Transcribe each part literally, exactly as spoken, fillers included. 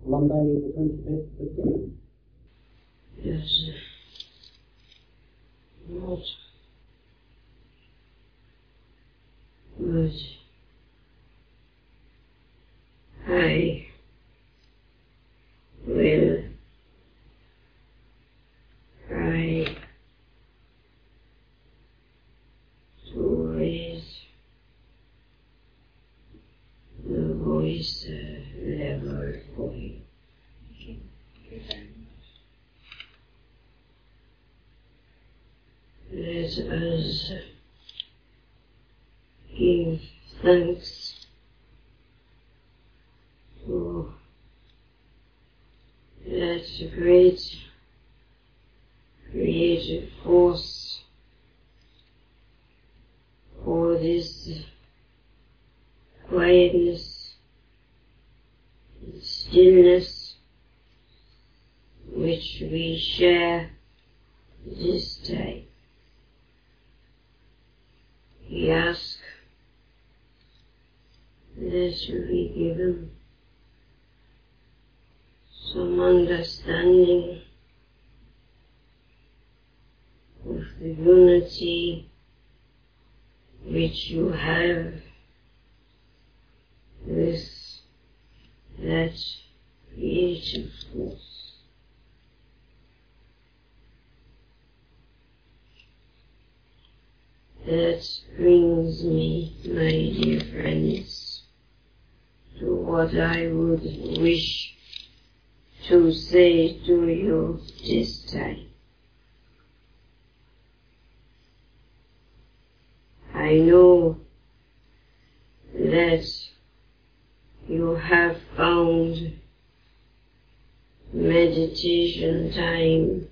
Monday the twenty-fifth of June. Yes. Not good. I will try to raise the voice uh, level for you. Okay. Thank you very much. Let us give thanks for that great creative force, for this quietness and stillness which we share this day. We ask that you be given some understanding of the unity which you have with that creative force. That brings me, my dear friends, to what I would wish to say to you this time. I know that you have found meditation time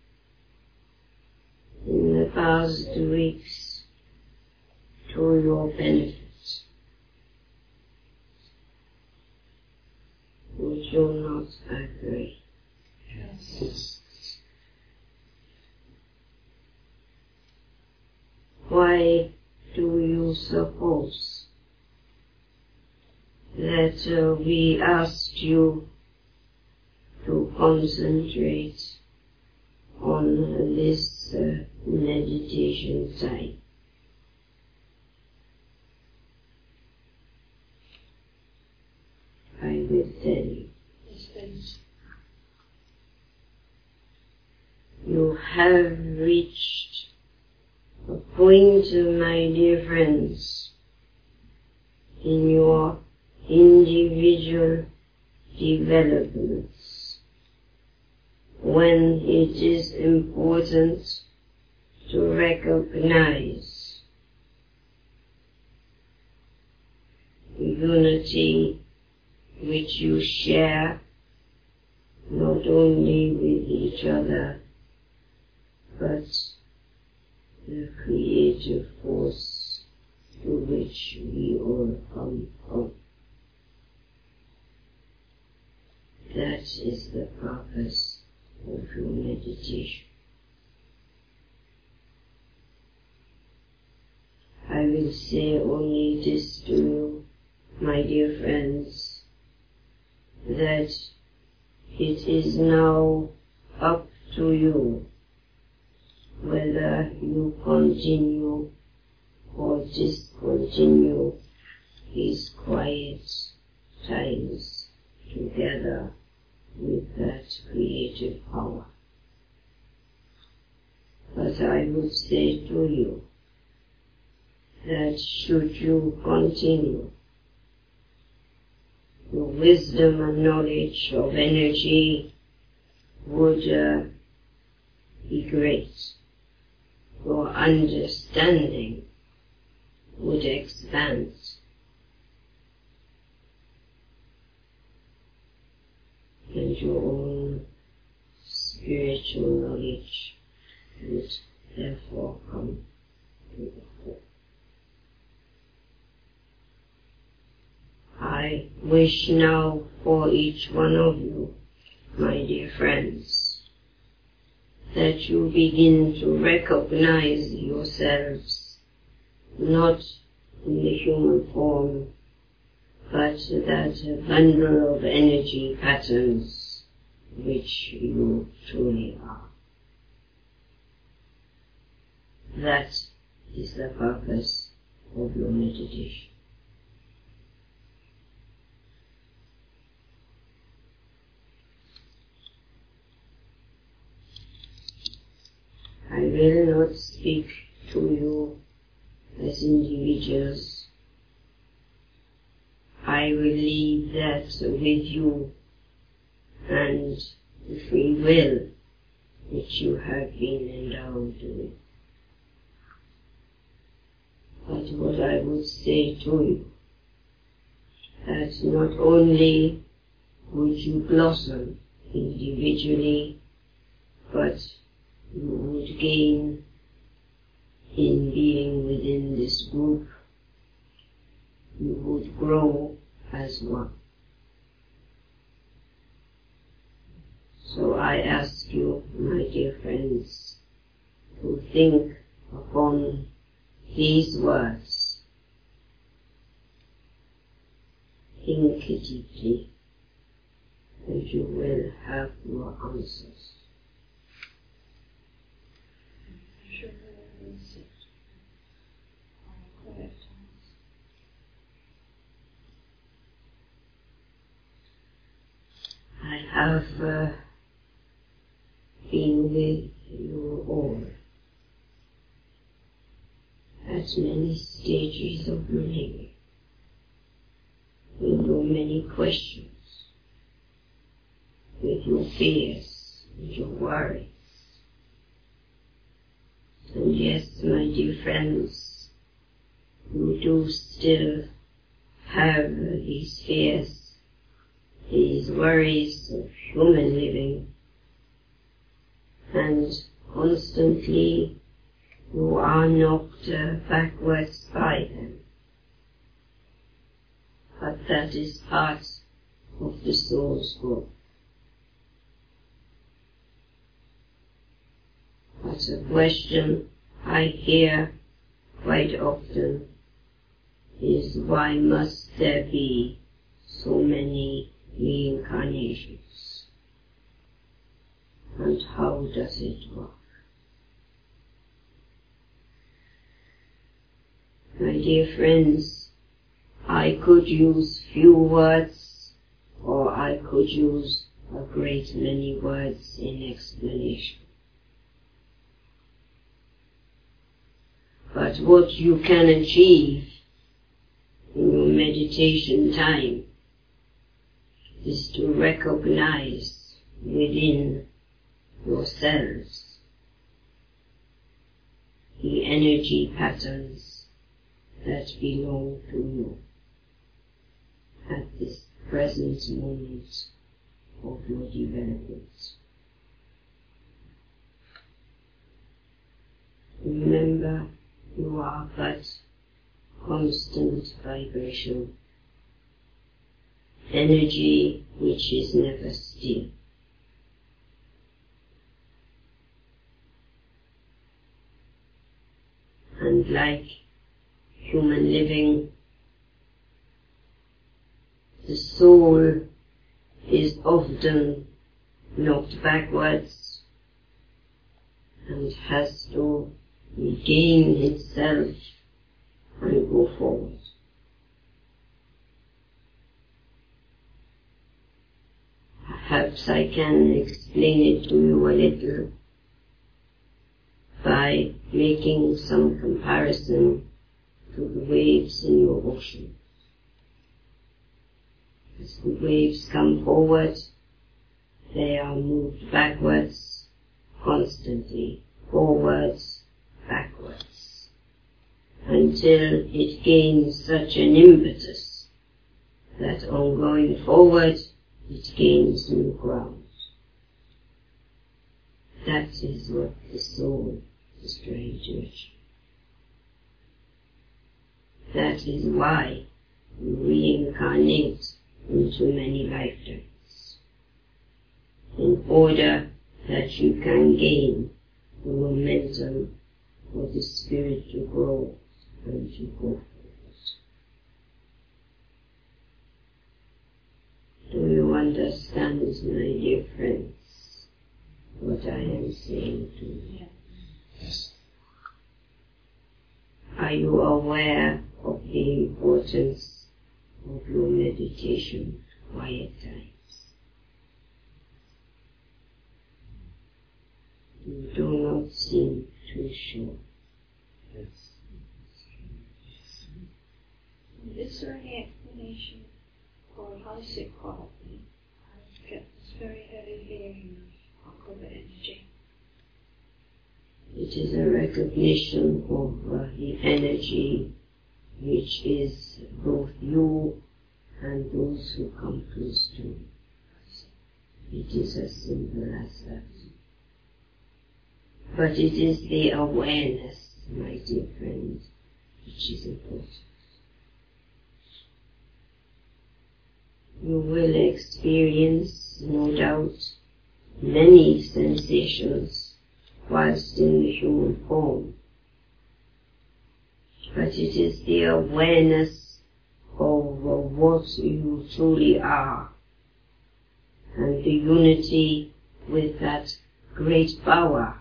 in the past weeks to your benefit. Would you not agree? Yes. Why do you suppose that uh, we asked you to concentrate on this uh, meditation time? I will tell you. Yes, please. You have reached a point, my dear friends, in your individual developments when it is important to recognize the unity which you share not only with each other but the creative force to which we all come from. That is the purpose of your meditation. I will say only this to you, my dear friends, that it is now up to you whether you continue or discontinue these quiet times together with that creative power. But I would say to you that should you continue, your wisdom and knowledge of energy would uh, be great. Your understanding would expand. And your own spiritual knowledge would therefore come to the fore. I wish now for each one of you, my dear friends, that you begin to recognize yourselves not in the human form, but that bundle of energy patterns which you truly are. That is the purpose of your meditation. I will not speak to you as individuals. I will leave that with you and the free will which you have been endowed with. But what I would say to you, that not only would you blossom individually, but you would gain in being within this group. You would grow as one. So I ask you, my dear friends, to think upon these words. Think deeply, and you will have your answers. Sure, that's it. All quiet times. I have uh, been with you all at many stages of your living, with your many questions, with your fears, with your worries. And yes, my dear friends, you do still have these fears, these worries of human living, and constantly you are knocked uh, backwards by them. But that is part of the soul's growth. But a question I hear quite often is, why must there be so many reincarnations? And how does it work? My dear friends, I could use few words, or I could use a great many words in explanation. But what you can achieve in your meditation time is to recognize within yourselves the energy patterns that belong to you at this present moment of your development. Remember, you are but constant vibration, energy which is never still. And like human living, the soul is often knocked backwards and has to regain itself and go forward. Perhaps I can explain it to you a little by making some comparison to the waves in your ocean. As the waves come forward, they are moved backwards constantly, forwards, backwards, until it gains such an impetus that on going forward it gains new ground. That is what the soul is trying to achieve. That is why you reincarnate into many lifetimes, in order that you can gain the momentum for the spirit to grow and to go forward. Do you understand, my dear friends, what I am saying to you? Yes. Are you aware of the importance of your meditation quiet times? You do not seem too sure. Yes. Is there any explanation for how I sit quietly? I get this very heavy feeling of occult energy. It is a recognition of uh, the energy which is both you and those who come close to you. It is as simple as that. But it is the awareness, my dear friend, which is important. You will experience, no doubt, many sensations whilst in the human form. But it is the awareness of what you truly are and the unity with that great power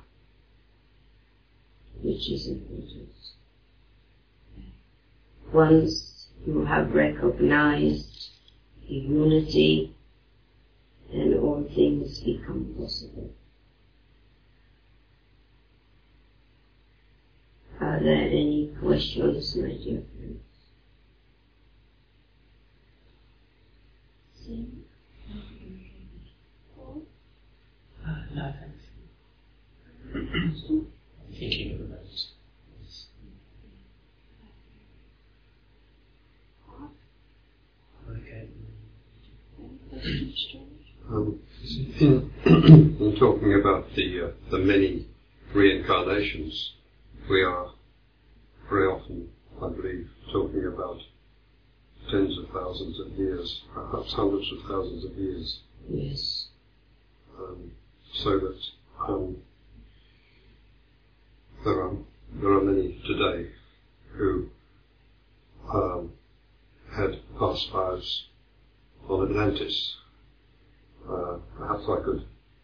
which is important. Once you have recognized the unity, then all things become possible. Are there any questions, my dear friends? Sim? Paul? Uh, no, thanks. Thinking of about this. Okay. Any questions, George? Um, in, in talking about the uh, the many reincarnations, we are very often, I believe, talking about tens of thousands of years, perhaps hundreds of thousands of years. Yes. Um, so that um, there are there are many today who um, had past lives on Atlantis. Uh, perhaps I could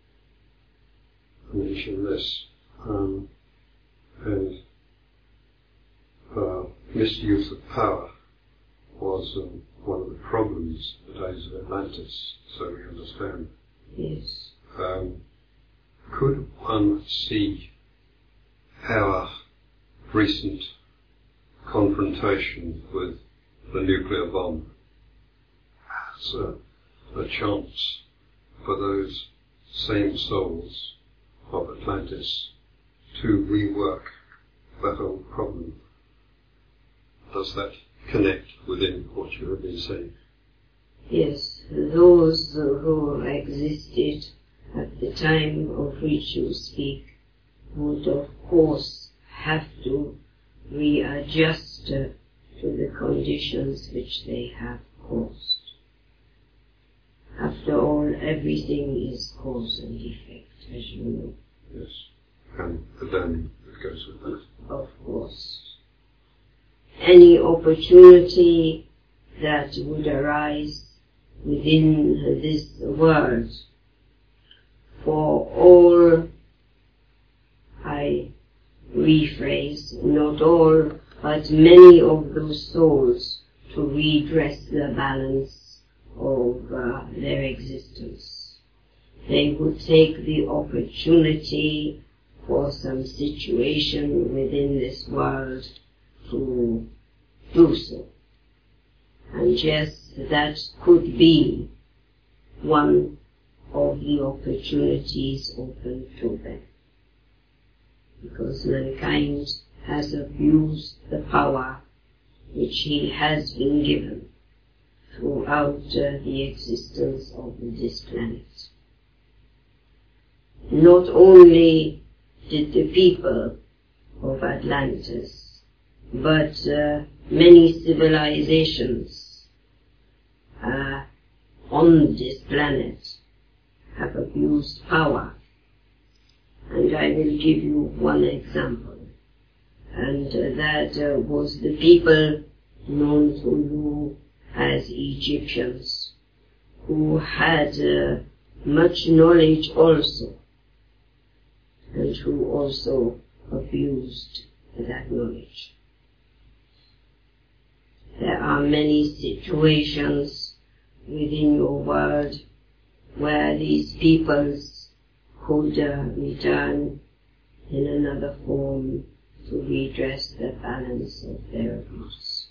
mention this. Um, and uh, misuse of power was um, one of the problems of the days of Atlantis, so we understand. Yes. Um, could one see our recent confrontation with the nuclear bomb as a, a chance for those same souls of Atlantis to rework that whole problem? Does that connect within what you have been saying? Yes, those who existed at the time of which you speak would of course have to readjust uh, to the conditions which they have caused. After all, everything is cause and effect, as you know. Yes. And the damning that goes with that. Of course. Any opportunity that would arise within this world for all, I rephrase, not all, but many of those souls to redress the balance of uh, their existence. They would take the opportunity for some situation within this world to do so. And yes, that could be one of the opportunities open to them. Because mankind has abused the power which he has been given throughout uh, the existence of this planet. Not only did the people of Atlantis, but uh, many civilizations uh, on this planet have abused power. And I will give you one example. And uh, that uh, was the people known to you as Egyptians, who had uh, much knowledge also, and who also abused that knowledge. There are many situations within your world where these peoples could uh, return in another form to redress the balance of their abuse.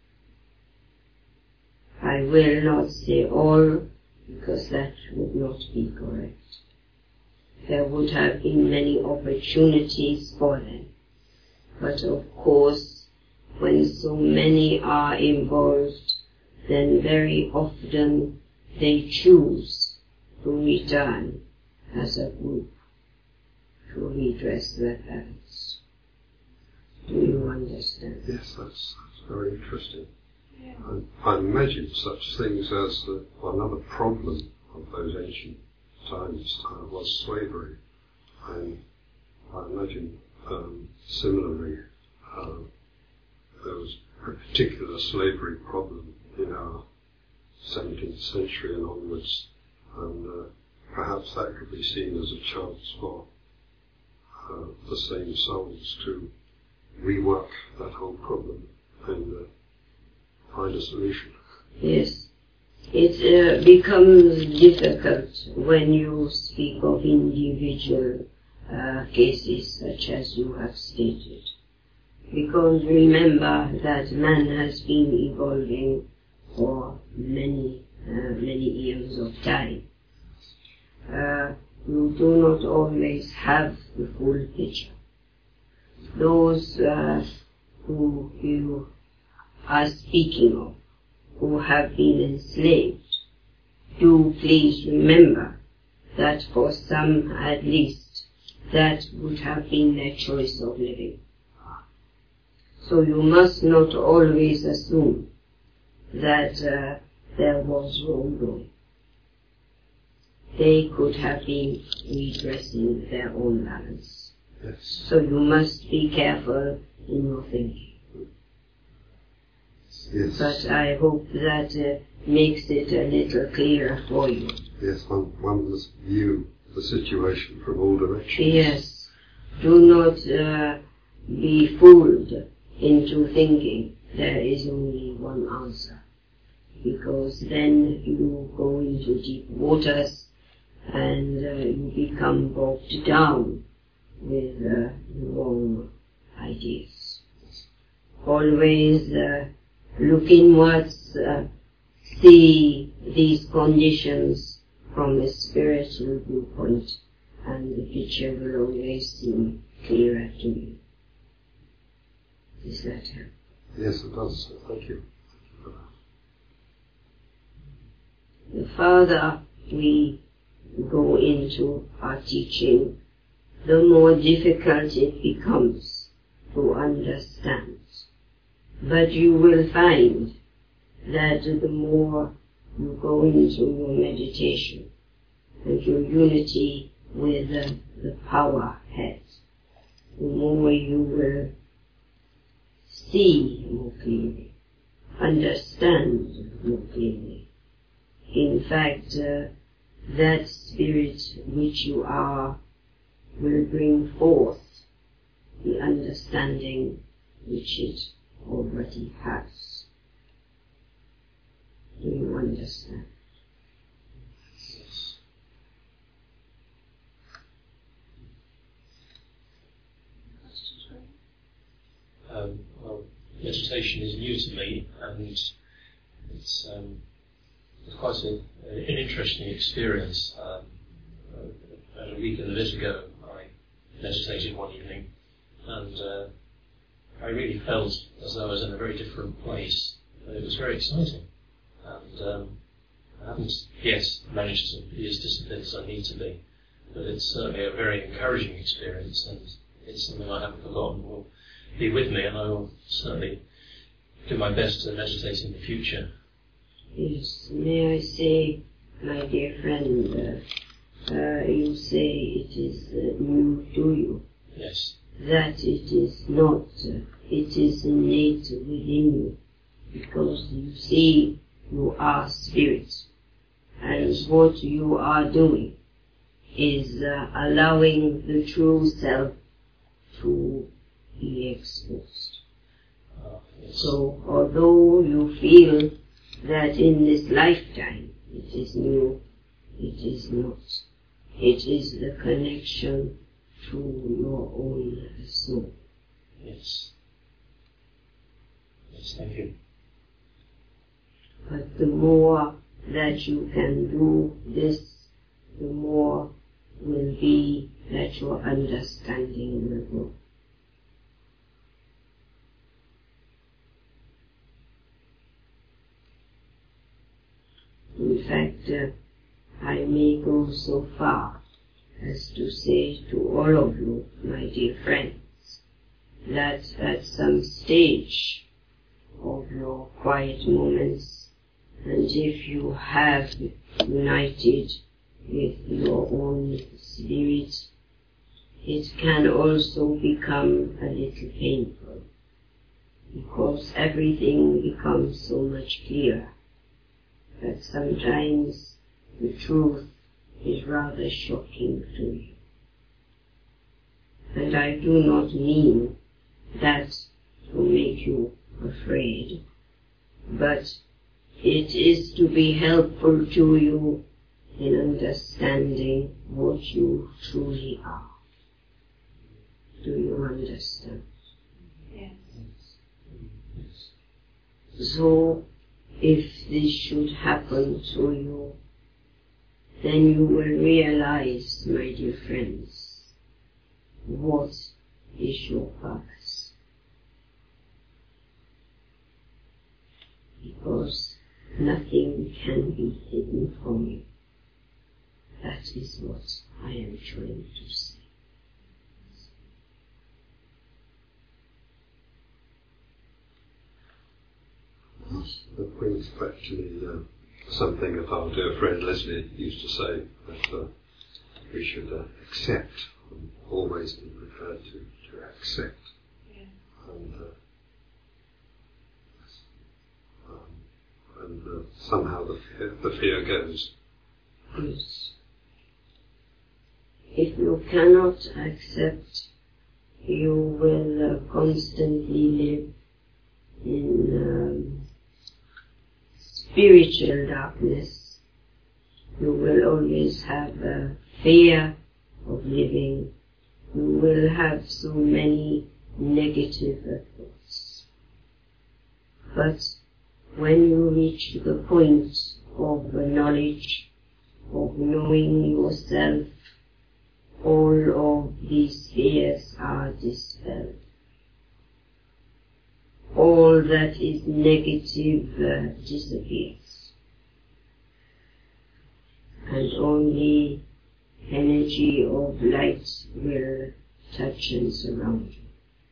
I will not say all, because that would not be correct. There would have been many opportunities for them. But of course, when so many are involved, then very often they choose to return as a group to redress their balance. Do you understand? Yes, that's, that's very interesting. Yeah. I, I imagine such things as uh, another problem of those ancient times uh, was slavery. And I imagine um, similarly uh, there was a particular slavery problem in our seventeenth century and onwards, and uh, perhaps that could be seen as a chance for uh, the same souls to rework that whole problem and uh, find a solution. Yes. It uh, becomes difficult when you speak of individual uh, cases such as you have stated. Because remember that man has been evolving for many, uh, many eons of time. Uh, you do not always have the full picture. Those uh, who you are speaking of, who have been enslaved, do please remember that for some at least, that would have been their choice of living. So you must not always assume that uh, there was wrongdoing. They could have been redressing their own balance. Yes. So you must be careful in your thinking. Yes. But I hope that uh, makes it a little clearer for you. Yes, one, one must view the situation from all directions. Yes. Do not uh, be fooled into thinking there is only one answer. Because then you go into deep waters and uh, you become bogged down with uh, wrong ideas. Always uh, look inwards, uh, see these conditions from a spiritual viewpoint, and the picture will always seem clearer to you. Does that help? Yes, it does. Thank you. The further we go into our teaching, the more difficult it becomes to understand. But you will find that the more you go into your meditation and your unity with uh, the power head, the more you will see more clearly, understand more clearly. In fact, uh, that spirit which you are will bring forth the understanding which it already has. Do you understand? Yes. Um, well, meditation is new to me, and it's, um, it's quite a, an interesting experience. Um, about a week and a bit ago, I meditated one evening, and uh, I really felt as though I was in a very different place. It was very exciting, and um, I haven't yet managed to be as disciplined as I need to be, but it's certainly a very encouraging experience, and it's something I haven't forgotten. Will be with me, and I will certainly do my best to meditate in the future. Yes, may I say, my dear friend, uh, uh, you say it is uh, new to you. Yes. That it is not, uh, it is innate within you, because you see you are spirit, And Yes. what you are doing is uh, allowing the true self to be exposed. Uh, yes. So, although you feel that in this lifetime it is new, it is not. It is the connection to your own soul. Yes. Yes, thank you. But the more that you can do this, the more will be that your understanding will grow. In fact, uh, I may go so far as to say to all of you, my dear friends, that at some stage of your quiet moments, and if you have united with your own spirit, it can also become a little painful, because everything becomes so much clearer that sometimes the truth is rather shocking to you. And I do not mean that to make you afraid, but it is to be helpful to you in understanding what you truly are. Do you understand? Yes. So, if this should happen to you, then you will realize, my dear friends, what is your purpose. Because nothing can be hidden from you. That is what I am trying to say. That brings back to me uh, something that our dear friend Leslie used to say, that uh, we should uh, accept, and always be prepared to, to accept. Yeah. And, uh, um, and uh, somehow the fear, the fear goes. Yes. If you cannot accept, you will uh, constantly live in um, spiritual darkness. You will always have a fear of living. You will have so many negative thoughts. But when you reach the point of knowledge, of knowing yourself, all of these fears are dispelled. All that is negative uh, disappears. And only energy of light will touch and surround you.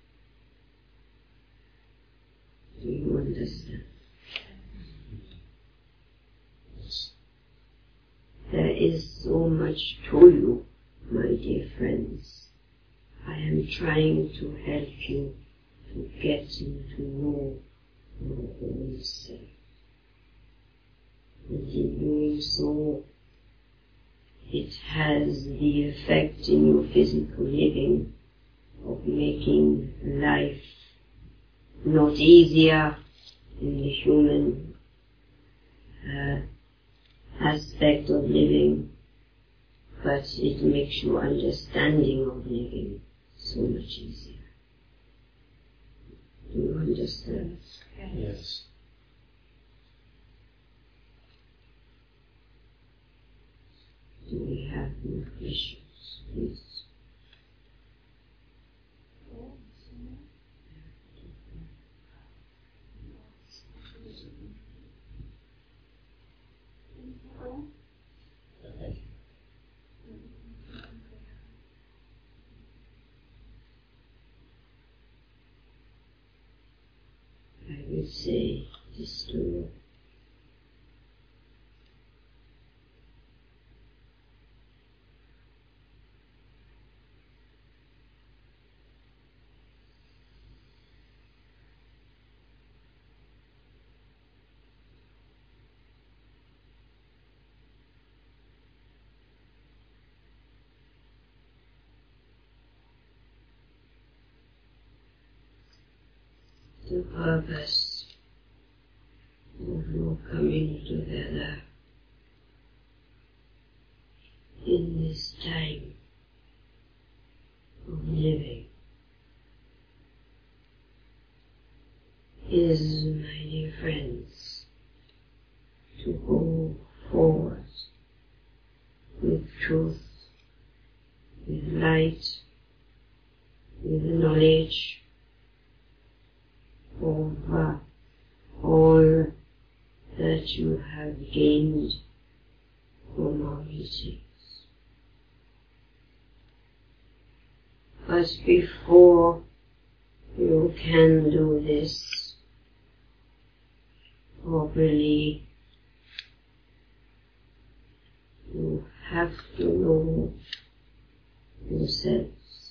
Do you understand? Yes. There is so much to you, my dear friends. I am trying to help you to get you to know your own self. And in doing so, it has the effect in your physical living of making life not easier in the human uh, aspect of living, but it makes your understanding of living so much easier. Do you understand? Yes. Do we have more questions, please? Thank you. I would say this to you. the purpose of your coming together in this time of living is, my dear friends, to go forward with truth, with light, with knowledge of uh, all that you have gained from our meetings. But before you can do this properly, you have to know yourselves.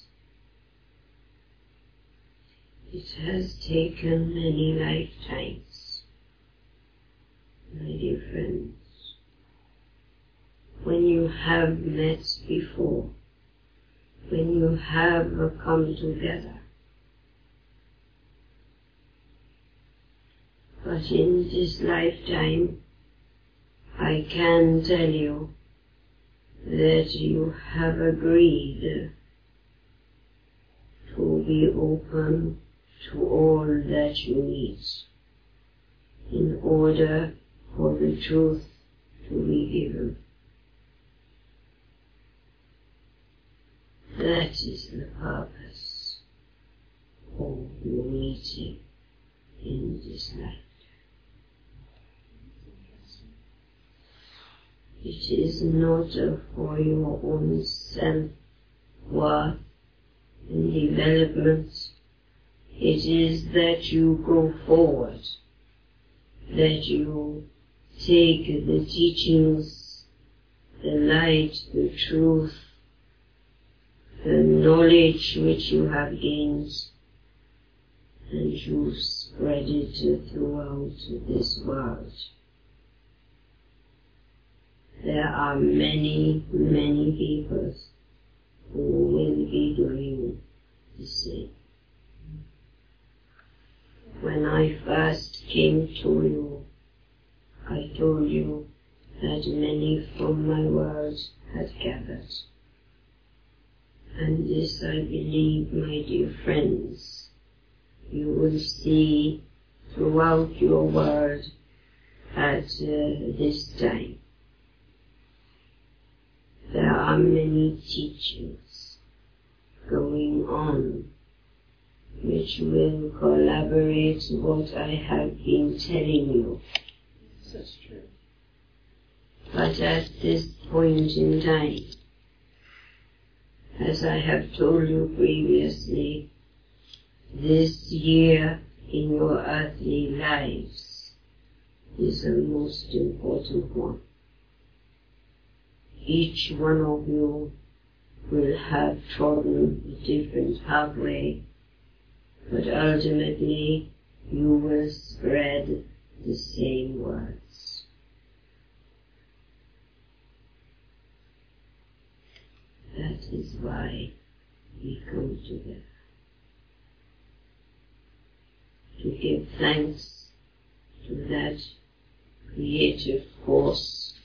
It has taken many lifetimes, my dear friends. When you have met before, when you have come together, but in this lifetime, I can tell you that you have agreed to be open to all that you need in order for the truth to be given. That is the purpose of your meeting in this life. It is not for your own self-worth and development. It is that you go forward, that you take the teachings, the light, the truth, the knowledge which you have gained, and you spread it throughout this world. There are many, many people who will be doing the same. When I first came to you, I told you that many from my world had gathered. And this I believe, my dear friends, you will see throughout your world at uh, this time. There are many teachings going on which will collaborate what I have been telling you. That's true. But at this point in time, as I have told you previously, this year in your earthly lives is the most important one. Each one of you will have trodden a different pathway, but ultimately you will spread the same words. That is why we come together. To give thanks to that creative force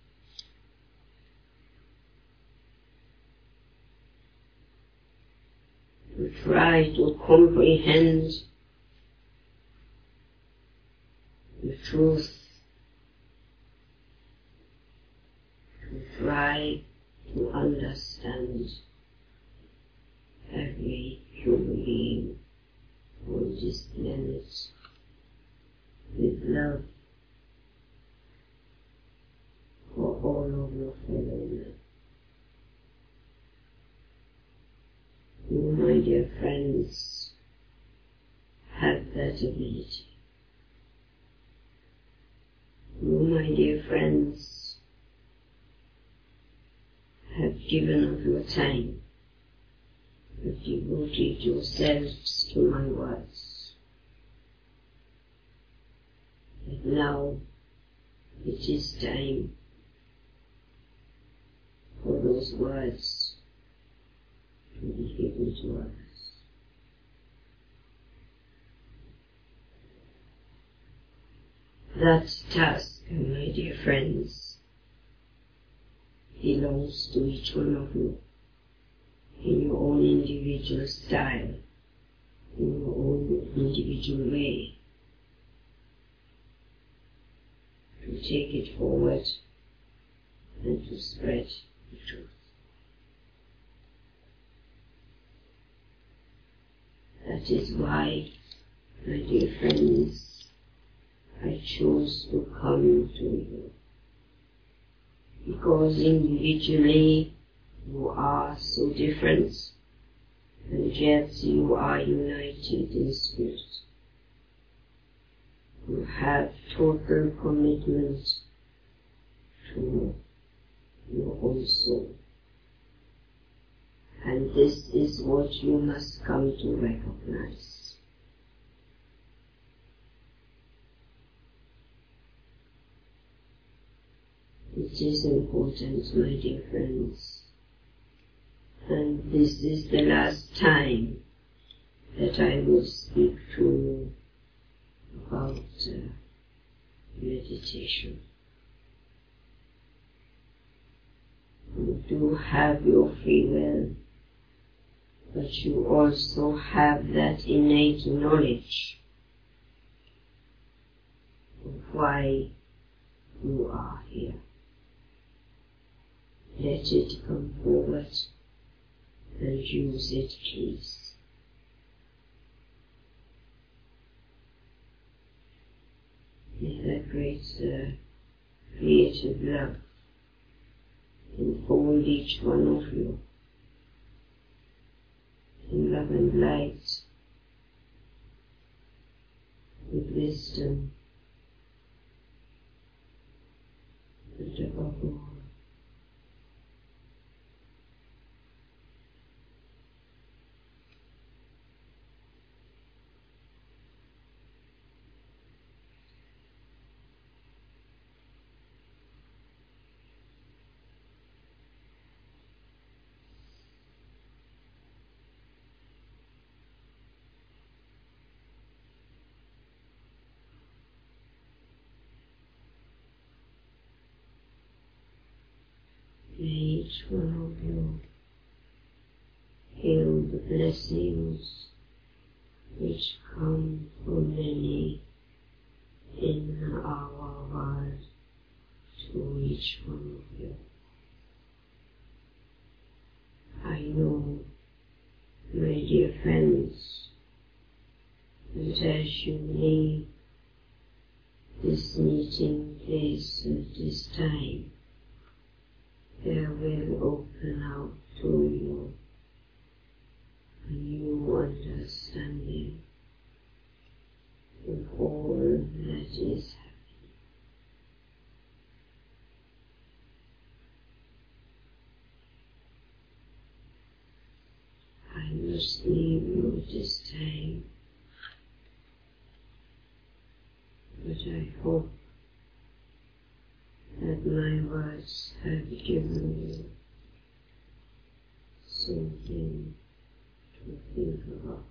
to try to comprehend the truth, to try to understand every human being on this planet with love for all of your fellow men. You, my dear friends, have that ability. You, my dear friends, have given of your time, have devoted yourselves to my words. But now it is time for those words to be given to others. That task, my dear friends, belongs to each one of you in your own individual style, in your own individual way, to take it forward and to spread the truth. That is why, my dear friends, I chose to come to you, because individually you are so different, and yet you are united in spirit. You have total commitment to your own soul. And this is what you must come to recognize. It is important, my dear friends, and this is the last time that I will speak to you about uh, meditation. You do have your free will, but you also have that innate knowledge of why you are here. Let it come forward and use it, please. May that great uh, creative love enfold each one of you in love and light, with wisdom, and above all, may each one of you hail the blessings which come from many in our world to each one of you. I know, my dear friends, that as you leave this meeting place at this time, there will open out to you a new understanding of all that is happening. I must leave you this time, but I hope that my words have given you something to think about.